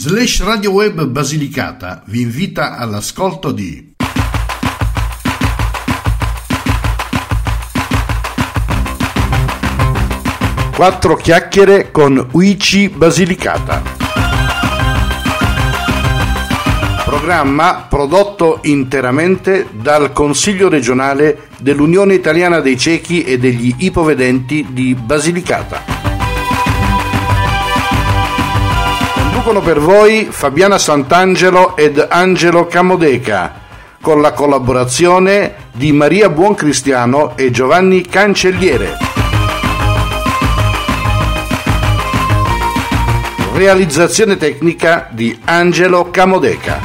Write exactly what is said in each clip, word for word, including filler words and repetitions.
Slash Radio Web Basilicata vi invita all'ascolto di Quattro chiacchiere con U I C I Basilicata. Programma prodotto interamente dal Consiglio regionale dell'Unione Italiana dei Ciechi e degli Ipovedenti di Basilicata. Conducono per voi Fabiana Santangelo ed Angelo Camodeca, con la collaborazione di Maria Buoncristiano e Giovanni Cancelliere. Realizzazione tecnica di Angelo Camodeca.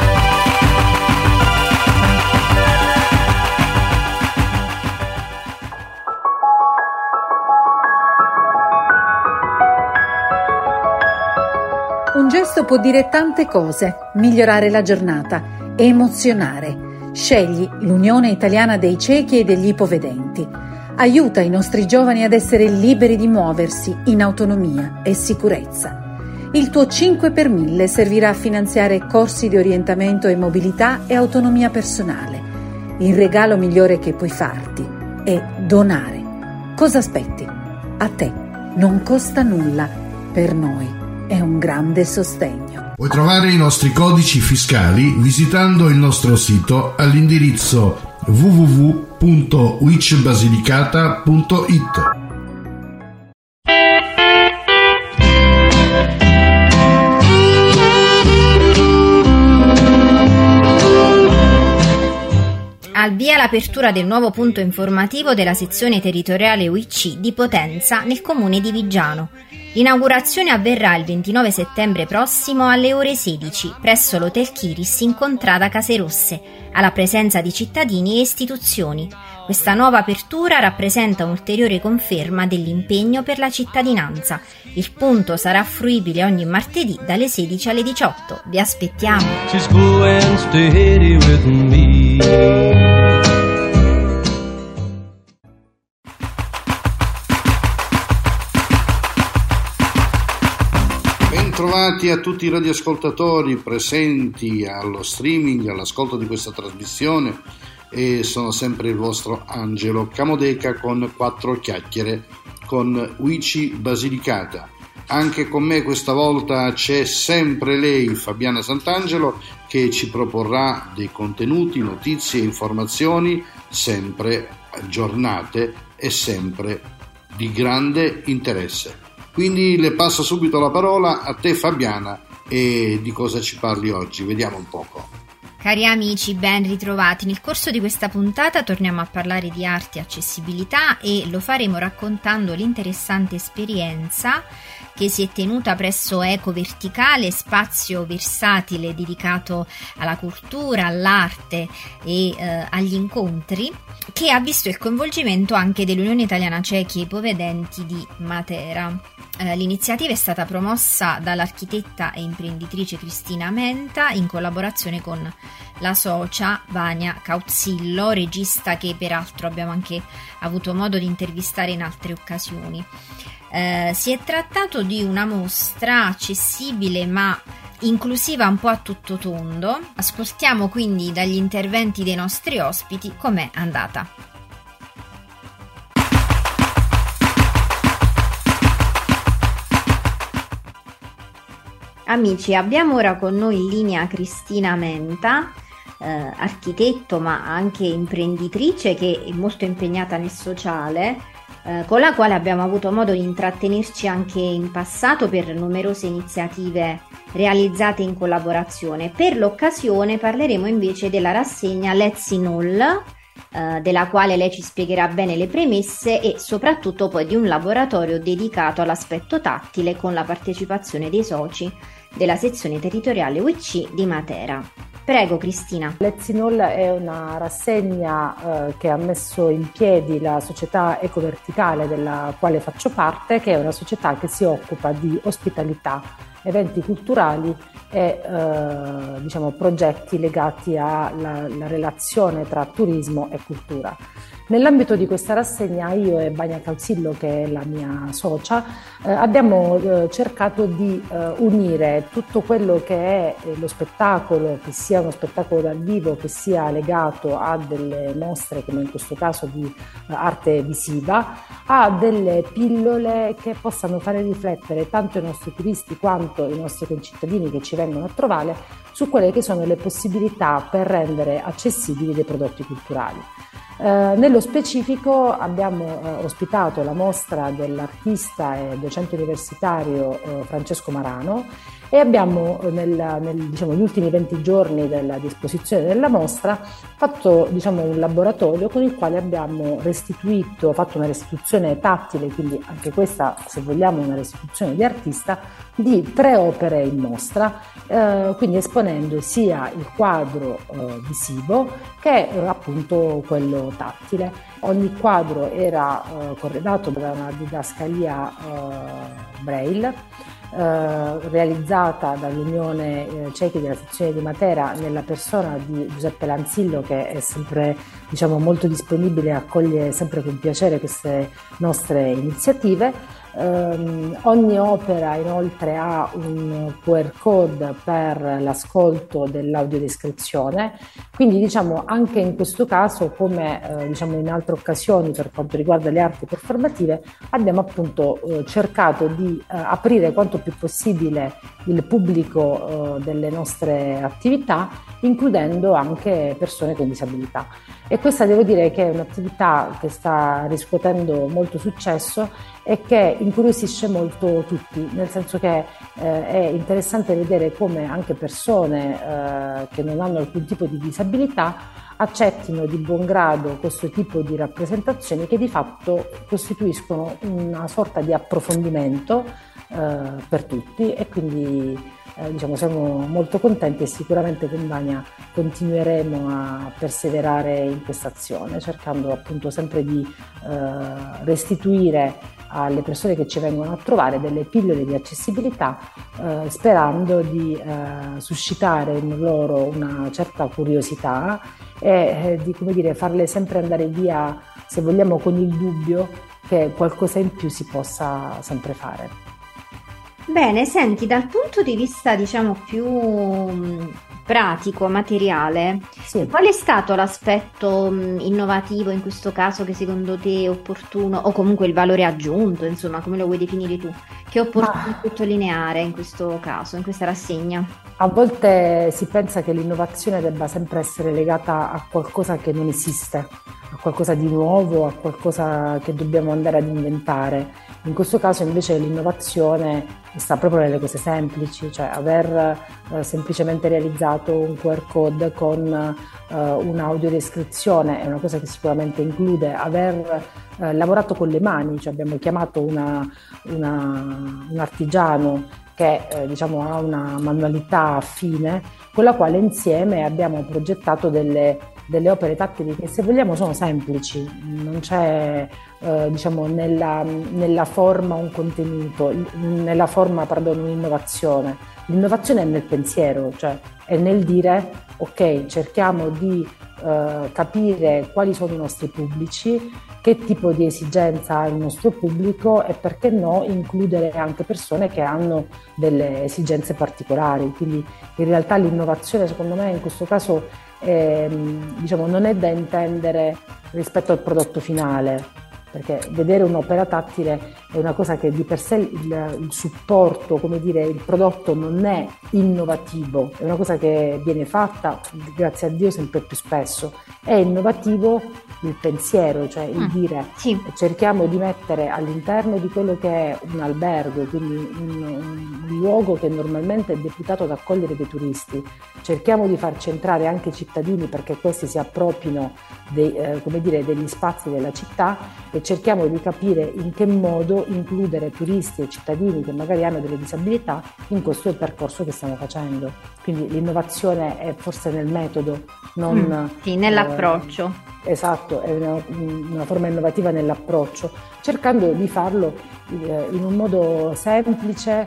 Un gesto può dire tante cose: migliorare la giornata, emozionare. Scegli l'Unione Italiana dei Ciechi e degli Ipovedenti. Aiuta i nostri giovani ad essere liberi di muoversi in autonomia e sicurezza. Il tuo cinque per mille servirà a finanziare corsi di orientamento e mobilità e autonomia personale. Il regalo migliore che puoi farti è donare. Cosa aspetti? A te non costa nulla, per noi è un grande sostegno. Puoi trovare i nostri codici fiscali visitando il nostro sito all'indirizzo w w w punto u i c basilicata punto i t. Al via l'apertura del nuovo punto informativo della sezione territoriale U I C I di Potenza nel comune di Viggiano. L'inaugurazione avverrà il ventinove settembre prossimo alle ore sedici presso l'Hotel Chiris in contrada Caserosse, alla presenza di cittadini e istituzioni. Questa nuova apertura rappresenta un'ulteriore conferma dell'impegno per la cittadinanza. Il punto sarà fruibile ogni martedì dalle sedici alle diciotto. Vi aspettiamo! Bentrovati a tutti i radioascoltatori presenti allo streaming, all'ascolto di questa trasmissione, e sono sempre il vostro Angelo Camodeca con Quattro chiacchiere con U I C I Basilicata. Anche con me questa volta c'è sempre lei, Fabiana Santangelo, che ci proporrà dei contenuti, notizie e informazioni sempre aggiornate e sempre di grande interesse. Quindi le passo subito la parola a te, Fabiana, e di cosa ci parli oggi? Vediamo un poco. Cari amici, ben ritrovati. Nel corso di questa puntata torniamo a parlare di arte e accessibilità e lo faremo raccontando l'interessante esperienza che si è tenuta presso Eco Verticale, spazio versatile dedicato alla cultura, all'arte e eh, agli incontri, che ha visto il coinvolgimento anche dell'Unione Italiana Ciechi e Ipovedenti di Matera. Eh, l'iniziativa è stata promossa dall'architetta e imprenditrice Cristina Menta in collaborazione con la socia Vania Cauzzillo, regista che peraltro abbiamo anche avuto modo di intervistare in altre occasioni. Eh, si è trattato di una mostra accessibile ma inclusiva un po' a tutto tondo. Ascoltiamo quindi dagli interventi dei nostri ospiti com'è andata. Amici, abbiamo ora con noi in linea Cristina Menta, eh, architetto ma anche imprenditrice che è molto impegnata nel sociale, eh, con la quale abbiamo avuto modo di intrattenerci anche in passato per numerose iniziative realizzate in collaborazione. Per l'occasione parleremo invece della rassegna Let's in All, eh, della quale lei ci spiegherà bene le premesse e soprattutto poi di un laboratorio dedicato all'aspetto tattile con la partecipazione dei soci della sezione territoriale U I C I di Matera. Prego Cristina. Let's in All è una rassegna eh, che ha messo in piedi la società Eco Verticale, della quale faccio parte, che è una società che si occupa di ospitalità eventi culturali e eh, diciamo, progetti legati alla la relazione tra turismo e cultura. Nell'ambito di questa rassegna io e Vania Calzillo, che è la mia socia, eh, abbiamo eh, cercato di eh, unire tutto quello che è eh, lo spettacolo, che sia uno spettacolo dal vivo, che sia legato a delle mostre, come in questo caso di eh, arte visiva, a delle pillole che possano fare riflettere tanto i nostri turisti quanto i nostri concittadini che ci vengono a trovare su quelle che sono le possibilità per rendere accessibili dei prodotti culturali. Eh, nello specifico abbiamo eh, ospitato la mostra dell'artista e docente universitario eh, Francesco Marano e abbiamo nel, nel, diciamo, negli ultimi venti giorni della disposizione della mostra fatto diciamo, un laboratorio con il quale abbiamo restituito, fatto una restituzione tattile, quindi anche questa, se vogliamo, una restituzione di artista, di tre opere in mostra, eh, quindi esponendo sia il quadro eh, visivo che eh, appunto quello tattile. Ogni quadro era eh, corredato da una didascalia eh, Braille, Eh, realizzata dall'Unione eh, Ciechi della sezione di Matera nella persona di Giuseppe Lanzillo, che è sempre diciamo, molto disponibile e accoglie sempre con piacere queste nostre iniziative. Um, ogni opera inoltre ha un Q R code per l'ascolto dell'audiodescrizione, quindi diciamo anche in questo caso, come eh, diciamo in altre occasioni per quanto riguarda le arti performative, abbiamo appunto eh, cercato di eh, aprire quanto più possibile il pubblico eh, delle nostre attività, includendo anche persone con disabilità. E questa devo dire che è un'attività che sta riscuotendo molto successo e che incuriosisce molto tutti, nel senso che eh, è interessante vedere come anche persone eh, che non hanno alcun tipo di disabilità accettino di buon grado questo tipo di rappresentazioni che di fatto costituiscono una sorta di approfondimento eh, per tutti e quindi Eh, diciamo, siamo molto contenti e sicuramente con Vania continueremo a perseverare in questa azione, cercando appunto sempre di eh, restituire alle persone che ci vengono a trovare delle pillole di accessibilità, eh, sperando di eh, suscitare in loro una certa curiosità e eh, di come dire, farle sempre andare via, se vogliamo, con il dubbio che qualcosa in più si possa sempre fare. Bene, senti, dal punto di vista diciamo più mh, pratico, materiale, Sì. qual è stato l'aspetto mh, innovativo in questo caso che secondo te è opportuno, o comunque il valore aggiunto, insomma, come lo vuoi definire tu, che è opportuno Ah. sottolineare in questo caso, in questa rassegna? A volte si pensa che l'innovazione debba sempre essere legata a qualcosa che non esiste, a qualcosa di nuovo, a qualcosa che dobbiamo andare ad inventare. In questo caso invece l'innovazione sta proprio nelle cose semplici, cioè aver eh, semplicemente realizzato un Q R code con eh, un'audiodescrizione è una cosa che sicuramente include, aver eh, lavorato con le mani, cioè abbiamo chiamato una, una, un artigiano che eh, diciamo, ha una manualità affine, con la quale insieme abbiamo progettato delle, delle opere tattili che, se vogliamo, sono semplici, non c'è eh, diciamo, nella, nella forma un contenuto, nella forma, pardon, un'innovazione. L'innovazione è nel pensiero, cioè è nel dire ok, cerchiamo di eh, capire quali sono i nostri pubblici, che tipo di esigenza ha il nostro pubblico e perché no includere anche persone che hanno delle esigenze particolari. Quindi in realtà l'innovazione, secondo me, in questo caso è, diciamo, non è da intendere rispetto al prodotto finale, perché vedere un'opera tattile è una cosa che di per sé il, il supporto, come dire, il prodotto non è innovativo, è una cosa che viene fatta, grazie a Dio, sempre più spesso. È innovativo il pensiero, cioè il Mm, dire sì. cerchiamo di mettere all'interno di quello che è un albergo, quindi un, un luogo che normalmente è deputato ad accogliere dei turisti, cerchiamo di farci entrare anche i cittadini perché questi si appropino dei, eh, come dire, degli spazi della città e cerchiamo di capire in che modo includere turisti e cittadini che magari hanno delle disabilità in questo percorso che stiamo facendo. Quindi l'innovazione è forse nel metodo, non Mm, sì, nell'approccio. eh, esatto, è una, una forma innovativa nell'approccio, cercando di farlo eh, in un modo semplice, eh,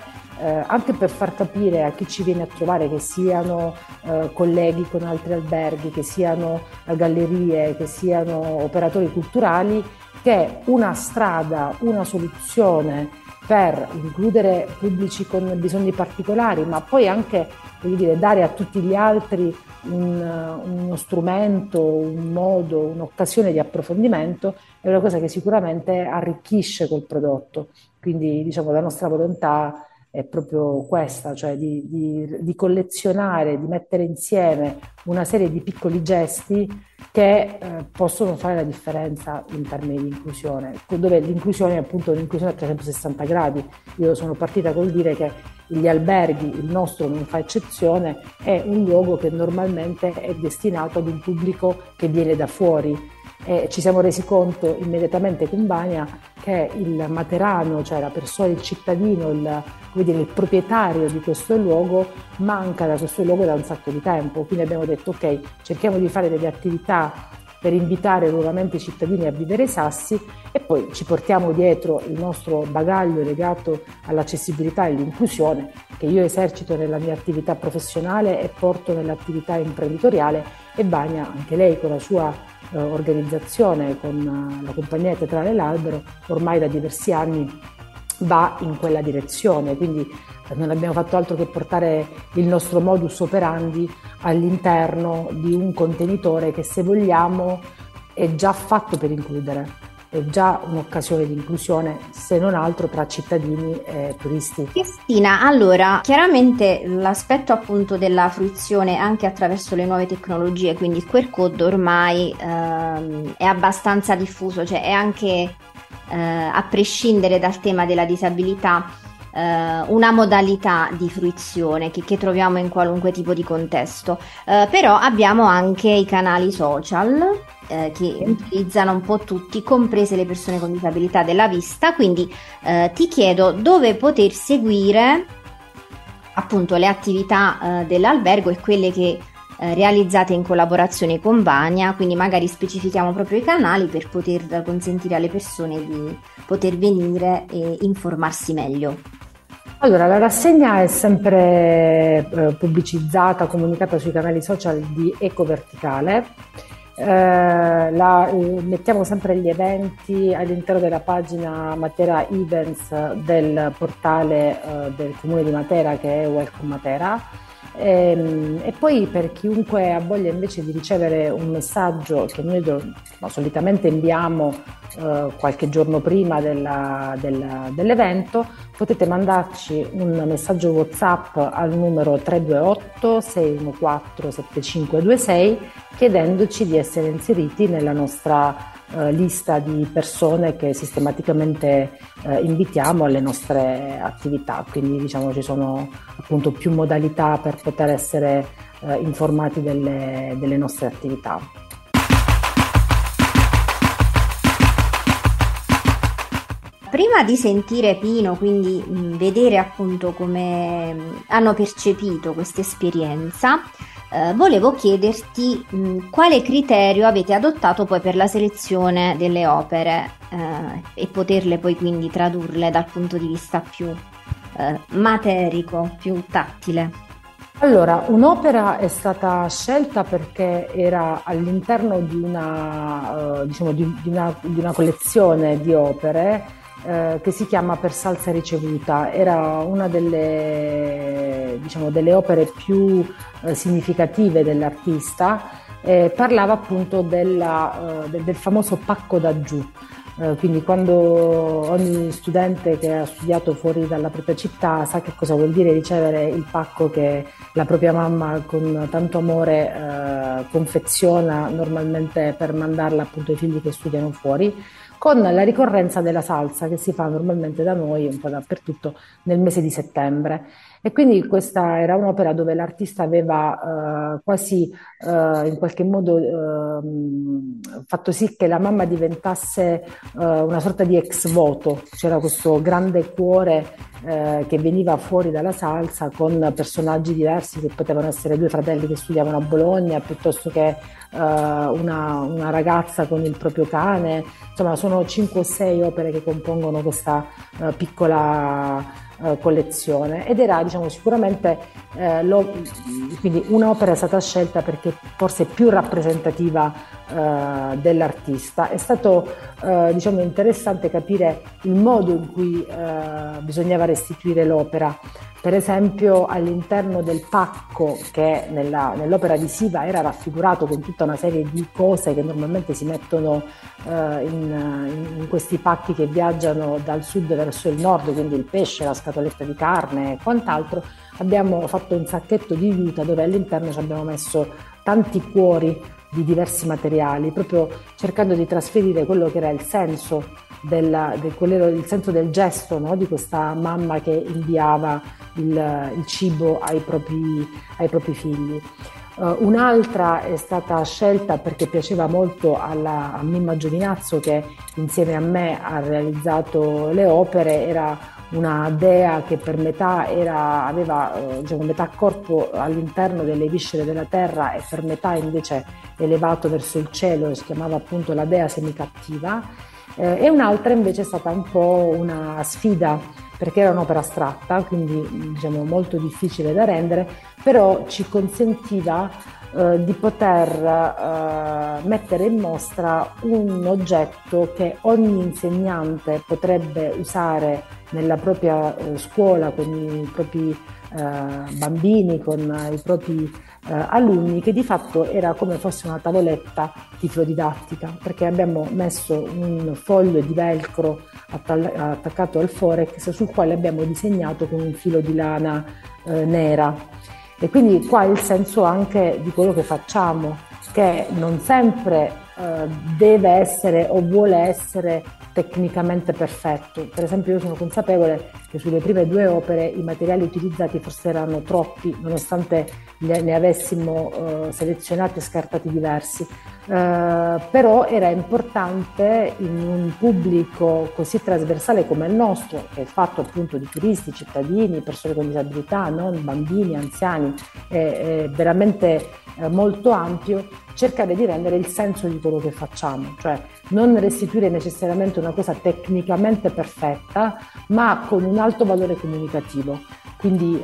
eh, anche per far capire a chi ci viene a trovare, che siano eh, colleghi con altri alberghi, che siano gallerie, che siano operatori culturali, che una strada, una soluzione per includere pubblici con bisogni particolari, ma poi anche, voglio dire, dare a tutti gli altri un, uno strumento, un modo, un'occasione di approfondimento, è una cosa che sicuramente arricchisce quel prodotto. Quindi, diciamo, la nostra volontà è proprio questa, cioè di, di, di collezionare, di mettere insieme una serie di piccoli gesti che eh, possono fare la differenza in termini di inclusione, dove l'inclusione è appunto un'inclusione a trecentosessanta gradi. Io sono partita col dire che gli alberghi, il nostro non fa eccezione, è un luogo che normalmente è destinato ad un pubblico che viene da fuori. E ci siamo resi conto immediatamente con Bania che il materano, cioè la persona, il cittadino, il, come dire, il proprietario di questo luogo manca da questo luogo da un sacco di tempo, quindi abbiamo detto ok, cerchiamo di fare delle attività per invitare nuovamente i cittadini a vivere i Sassi e poi ci portiamo dietro il nostro bagaglio legato all'accessibilità e all'inclusione che io esercito nella mia attività professionale e porto nell'attività imprenditoriale, e Bania, anche lei con la sua eh, organizzazione, con uh, la compagnia teatrale L'Albero, ormai da diversi anni va in quella direzione, quindi eh, non abbiamo fatto altro che portare il nostro modus operandi all'interno di un contenitore che, se vogliamo, è già fatto per includere. È già un'occasione di inclusione, se non altro tra cittadini e turisti. Cristina, allora, chiaramente l'aspetto appunto della fruizione anche attraverso le nuove tecnologie, quindi il Q R code ormai ehm, è abbastanza diffuso, cioè è anche, eh, a prescindere dal tema della disabilità, eh, una modalità di fruizione che, che troviamo in qualunque tipo di contesto. Eh, però abbiamo anche i canali social, Eh, che utilizzano un po' tutti, comprese le persone con disabilità della vista, quindi eh, ti chiedo dove poter seguire appunto le attività eh, dell'albergo e quelle che eh, realizzate in collaborazione con Bania, quindi magari specifichiamo proprio i canali per poter consentire alle persone di poter venire e informarsi meglio. Allora, la rassegna è sempre eh, pubblicizzata, comunicata sui canali social di Eco Verticale. Eh, la, eh, mettiamo sempre gli eventi all'interno della pagina Matera Events del portale eh, del Comune di Matera, che è Welcome Matera, e, e poi per chiunque ha voglia invece di ricevere un messaggio che noi do, no, solitamente inviamo eh, qualche giorno prima della, della, dell'evento, potete mandarci un messaggio WhatsApp al numero tre due otto sei uno quattro sette cinque due sei chiedendoci di essere inseriti nella nostra eh, lista di persone che sistematicamente eh, invitiamo alle nostre attività. Quindi, diciamo, ci sono appunto più modalità per poter essere eh, informati delle, delle nostre attività. Prima di sentire Pino, quindi mh, vedere appunto come mh, hanno percepito questa esperienza, eh, volevo chiederti mh, quale criterio avete adottato poi per la selezione delle opere eh, e poterle poi quindi tradurle dal punto di vista più eh, materico, più tattile. Allora, un'opera è stata scelta perché era all'interno di una, eh, diciamo, di, di una, di una collezione di opere eh, che si chiama Per salsa ricevuta. Era una delle, diciamo, delle opere più eh, significative dell'artista. Eh, parlava appunto della, eh, del, del famoso pacco da giù. Uh, quindi quando ogni studente che ha studiato fuori dalla propria città sa che cosa vuol dire ricevere il pacco che la propria mamma con tanto amore uh, confeziona normalmente per mandarla appunto ai figli che studiano fuori, con la ricorrenza della salsa che si fa normalmente da noi un po' dappertutto nel mese di settembre. E quindi questa era un'opera dove l'artista aveva uh, quasi uh, in qualche modo uh, fatto sì che la mamma diventasse uh, una sorta di ex voto. C'era questo grande cuore uh, che veniva fuori dalla salsa con personaggi diversi, che potevano essere due fratelli che studiavano a Bologna, piuttosto che uh, una, una ragazza con il proprio cane. Insomma, sono cinque o sei opere che compongono questa uh, piccola eh, collezione, ed era, diciamo, sicuramente eh, lo, quindi un'opera è stata scelta perché forse è più rappresentativa eh, dell'artista. È stato eh, diciamo interessante capire il modo in cui eh, bisognava restituire l'opera. Per esempio, all'interno del pacco, che nella, nell'opera visiva era raffigurato con tutta una serie di cose che normalmente si mettono eh, in, in questi pacchi che viaggiano dal sud verso il nord, quindi il pesce, la scatoletta di carne e quant'altro, abbiamo fatto un sacchetto di juta dove all'interno ci abbiamo messo tanti cuori di diversi materiali, proprio cercando di trasferire quello che era il senso Della, del, quello, il senso del gesto, no? Di questa mamma che inviava il, il cibo ai propri, ai propri figli. Uh, un'altra è stata scelta perché piaceva molto alla, a Mimma Giovinazzo, che insieme a me ha realizzato le opere. Era una dea che per metà era, aveva uh, diciamo, metà corpo all'interno delle viscere della terra e per metà invece elevato verso il cielo, e si chiamava appunto la dea semicattiva. Eh, e un'altra invece è stata un po' una sfida, perché era un'opera astratta, quindi diciamo molto difficile da rendere, però ci consentiva eh, di poter eh, mettere in mostra un oggetto che ogni insegnante potrebbe usare nella propria eh, scuola, con i propri eh, bambini, con i propri Eh, alunni, che di fatto era come fosse una tavoletta tiflodidattica, perché abbiamo messo un foglio di velcro atta- attaccato al forex sul quale abbiamo disegnato con un filo di lana eh, nera. E quindi qua il senso anche di quello che facciamo, che non sempre eh, deve essere o vuole essere tecnicamente perfetto. Per esempio, io sono consapevole che sulle prime due opere i materiali utilizzati forse erano troppi, nonostante ne avessimo eh, selezionati e scartati diversi. Eh, però era importante in un pubblico così trasversale come il nostro, che è fatto appunto di turisti, cittadini, persone con disabilità, non bambini, anziani, è, è veramente eh, molto ampio, cercare di rendere il senso di quello che facciamo, cioè non restituire necessariamente una cosa tecnicamente perfetta, ma con un alto valore comunicativo. Quindi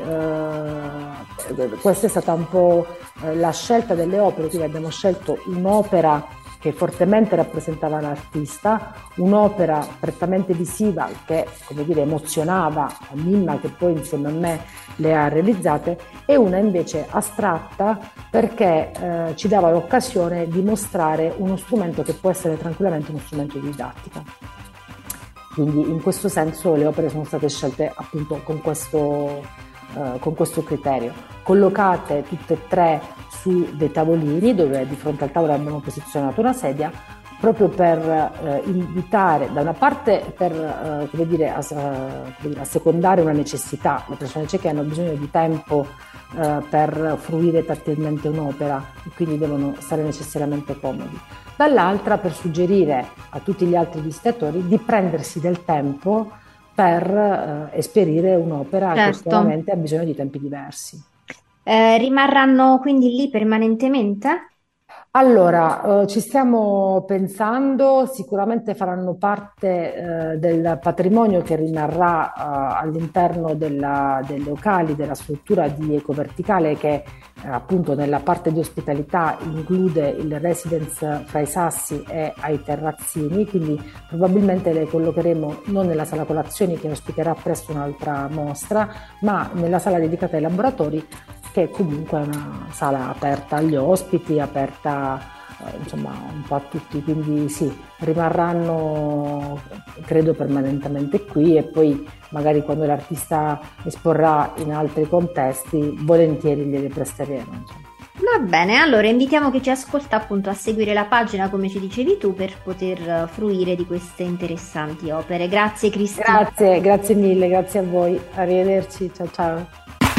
eh, questa è stata un po' la scelta delle opere, quindi abbiamo scelto un'opera che fortemente rappresentava l'artista, un'opera prettamente visiva che, come dire, emozionava a Mimma, che poi insieme a me le ha realizzate, e una invece astratta perché eh, ci dava l'occasione di mostrare uno strumento che può essere tranquillamente uno strumento di didattica. Quindi in questo senso le opere sono state scelte appunto con questo, eh, con questo criterio, collocate tutte e tre su dei tavolini, dove di fronte al tavolo abbiamo posizionato una sedia, proprio per eh, invitare, da una parte per eh, come dire, a, uh, a secondare una necessità. Le persone cieche hanno bisogno di tempo eh, per fruire tattilmente un'opera e quindi devono stare necessariamente comodi. Dall'altra per suggerire a tutti gli altri visitatori di prendersi del tempo per eh, esperire un'opera certo. che chiaramente ha bisogno di tempi diversi. Eh, rimarranno quindi lì permanentemente? Allora, eh, ci stiamo pensando, sicuramente faranno parte eh, del patrimonio che rimarrà eh, all'interno della, dei locali, della struttura di Ecoverticale, che eh, appunto nella parte di ospitalità include il residence fra i Sassi e ai Terrazzini, quindi probabilmente le collocheremo non nella sala colazioni, che ospiterà presto un'altra mostra, ma nella sala dedicata ai laboratori, che comunque è una sala aperta agli ospiti, aperta eh, insomma un po' a tutti, quindi sì, rimarranno credo permanentemente qui, e poi magari quando l'artista esporrà in altri contesti volentieri glieli presteremo, insomma. Va bene, allora invitiamo chi ci ascolta appunto a seguire la pagina, come ci dicevi tu, per poter fruire di queste interessanti opere. Grazie Cristina. Grazie, grazie mille, grazie a voi, arrivederci, ciao ciao.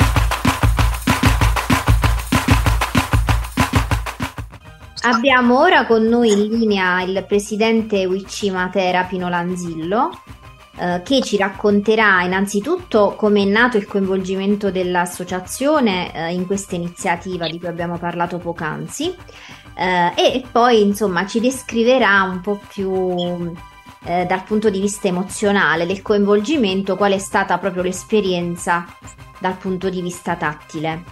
Abbiamo ora con noi in linea il presidente Uicci Matera Pino Lanzillo, eh, che ci racconterà innanzitutto come è nato il coinvolgimento dell'associazione eh, in questa iniziativa di cui abbiamo parlato poc'anzi, eh, e poi insomma ci descriverà un po' più eh, dal punto di vista emozionale, del coinvolgimento, qual è stata proprio l'esperienza dal punto di vista tattile.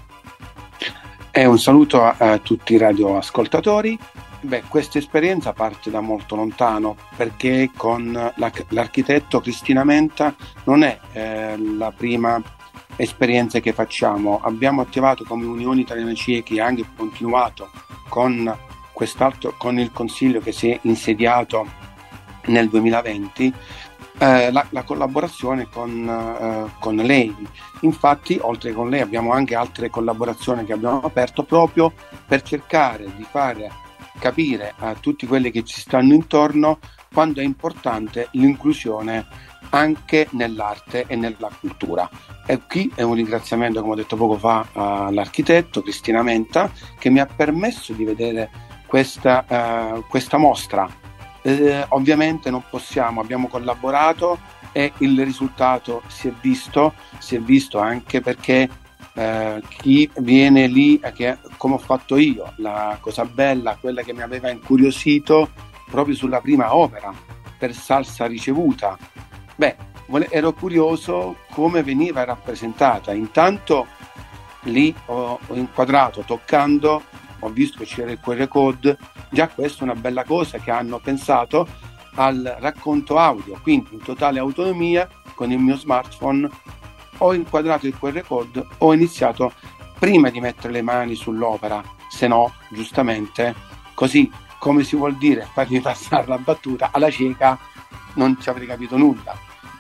E un saluto a, a tutti i radioascoltatori. Beh, questa esperienza parte da molto lontano, perché con la, l'architetto Cristina Menta non è eh, la prima esperienza che facciamo. Abbiamo attivato come Unione Italiana Ciechi e anche continuato con quest'altro, con il consiglio che si è insediato nel duemilaventi, eh, la, la collaborazione con, eh, con lei. Infatti, oltre con lei, abbiamo anche altre collaborazioni che abbiamo aperto proprio per cercare di fare capire a tutti quelli che ci stanno intorno quanto è importante l'inclusione anche nell'arte e nella cultura. E qui è un ringraziamento, come ho detto poco fa, all'architetto Cristina Menta, che mi ha permesso di vedere questa, uh, questa mostra. Eh, ovviamente non possiamo, abbiamo collaborato e il risultato si è visto, si è visto anche perché eh, chi viene lì, che, come ho fatto io, la cosa bella, quella che mi aveva incuriosito proprio sulla prima opera, per Salsa Ricevuta, beh, ero curioso come veniva rappresentata. Intanto lì ho, ho inquadrato, toccando, ho visto che c'era il Q R code, già questa è una bella cosa, che hanno pensato al racconto audio, quindi in totale autonomia con il mio smartphone ho inquadrato il Q R code, ho iniziato prima di mettere le mani sull'opera, se no giustamente così, come si vuol dire, farmi passare la battuta, alla cieca non ci avrei capito nulla.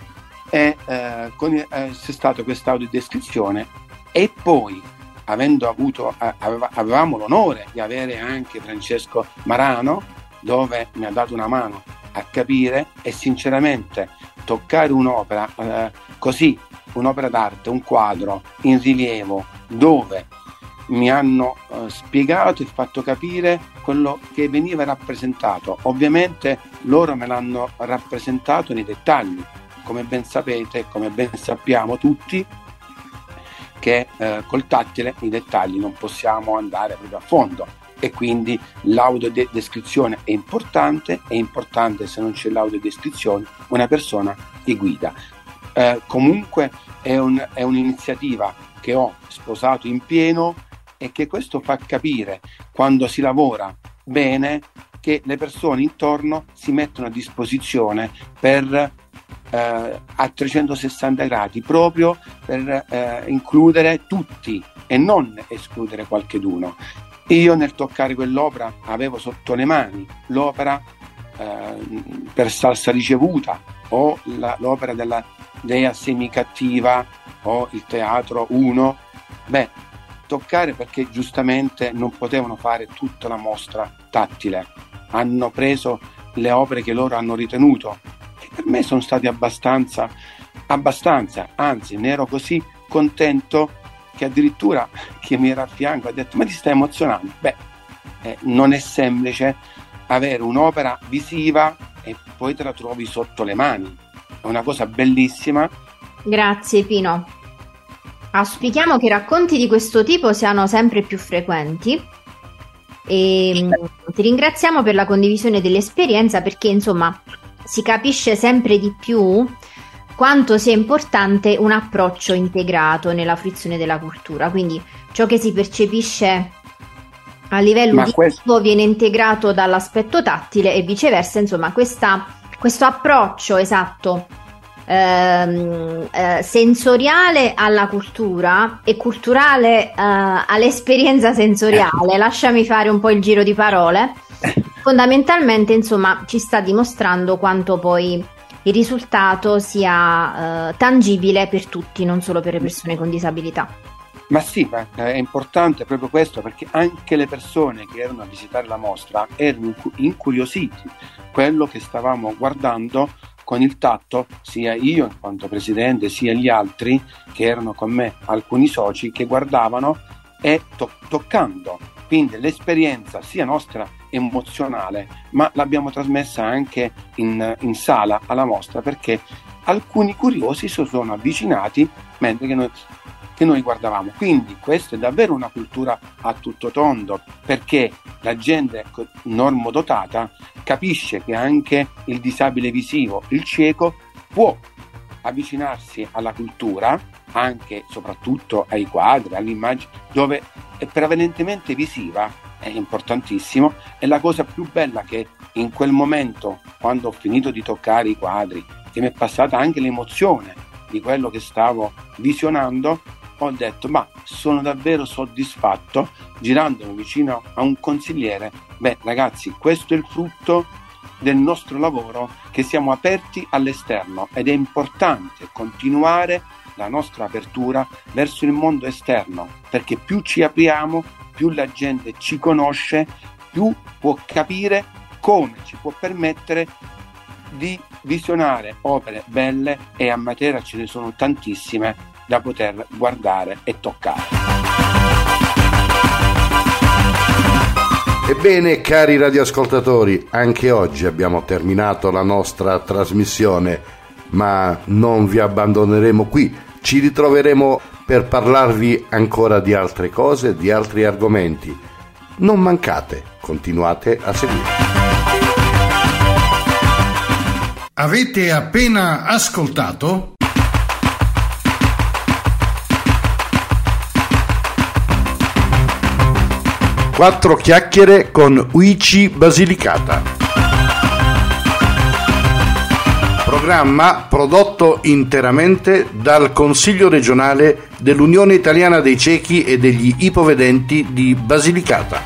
E eh, con, eh, c'è stata questa audiodescrizione e poi, avendo avuto eh, aveva, avevamo l'onore di avere anche Francesco Marano, dove mi ha dato una mano a capire, e sinceramente toccare un'opera eh, così, un'opera d'arte, un quadro in rilievo, dove mi hanno eh, spiegato e fatto capire quello che veniva rappresentato. Ovviamente loro me l'hanno rappresentato nei dettagli, come ben sapete, come ben sappiamo tutti, che eh, col tattile i dettagli non possiamo andare proprio a fondo, e quindi l'audiodescrizione è importante, è importante, se non c'è l'audiodescrizione una persona ti guida. Eh, comunque è, un, è un'iniziativa che ho sposato in pieno, e che questo fa capire, quando si lavora bene, che le persone intorno si mettono a disposizione per eh, a trecentosessanta gradi, proprio per eh, includere tutti e non escludere qualcheduno. Io nel toccare quell'opera avevo sotto le mani l'opera eh, per Salsa Ricevuta, o la, l'opera della Dea Semicattiva, o il Teatro uno. Beh, toccare, perché giustamente non potevano fare tutta la mostra tattile, hanno preso le opere che loro hanno ritenuto, e per me sono stati abbastanza abbastanza anzi ne ero così contento che addirittura chi mi era a fianco ha detto: ma ti stai emozionando? Beh, eh, non è semplice avere un'opera visiva e poi te la trovi sotto le mani, è una cosa bellissima. Grazie Pino. Auspichiamo che racconti di questo tipo siano sempre più frequenti, e ti ringraziamo per la condivisione dell'esperienza, perché insomma si capisce sempre di più quanto sia importante un approccio integrato nella fruizione della cultura, quindi ciò che si percepisce a livello Ma uditivo questo... viene integrato dall'aspetto tattile e viceversa, insomma questa, questo approccio esatto Ehm, eh, sensoriale alla cultura e culturale eh, all'esperienza sensoriale, lasciami fare un po' il giro di parole, fondamentalmente insomma ci sta dimostrando quanto poi il risultato sia eh, tangibile per tutti, non solo per le persone con disabilità. Ma sì, ma è importante proprio questo, perché anche le persone che erano a visitare la mostra erano incuriositi quello che stavamo guardando con il tatto, sia io in quanto presidente sia gli altri che erano con me, alcuni soci che guardavano e to- toccando. Quindi l'esperienza sia nostra emozionale, ma l'abbiamo trasmessa anche in, in sala alla mostra, perché alcuni curiosi si sono avvicinati mentre che noi che noi guardavamo. Quindi questa è davvero una cultura a tutto tondo, perché la gente normodotata capisce che anche il disabile visivo, il cieco, può avvicinarsi alla cultura, anche e soprattutto ai quadri, all'immagine, dove è prevalentemente visiva, è importantissimo. E la cosa più bella che in quel momento, quando ho finito di toccare i quadri, che mi è passata anche l'emozione di quello che stavo visionando, ho detto: ma sono davvero soddisfatto, girandomi vicino a un consigliere. Beh ragazzi, questo è il frutto del nostro lavoro, che siamo aperti all'esterno, ed è importante continuare la nostra apertura verso il mondo esterno, perché più ci apriamo, più la gente ci conosce, più può capire come ci può permettere di visionare opere belle, e a Matera ce ne sono tantissime da poter guardare e toccare. Ebbene, cari radioascoltatori, anche oggi abbiamo terminato la nostra trasmissione, ma non vi abbandoneremo qui. Ci ritroveremo per parlarvi ancora di altre cose, di altri argomenti. Non mancate, continuate a seguire. Avete appena ascoltato Quattro chiacchiere con Uici Basilicata. Programma prodotto interamente dal Consiglio regionale dell'Unione Italiana dei Ciechi e degli Ipovedenti di Basilicata.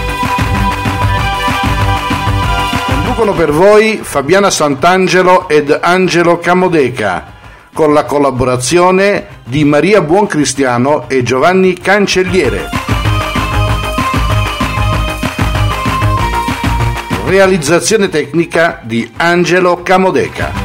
Conducono per voi Fabiana Sant'Angelo ed Angelo Camodeca, con la collaborazione di Maria Buoncristiano e Giovanni Cancelliere. Realizzazione tecnica di Angelo Camodeca.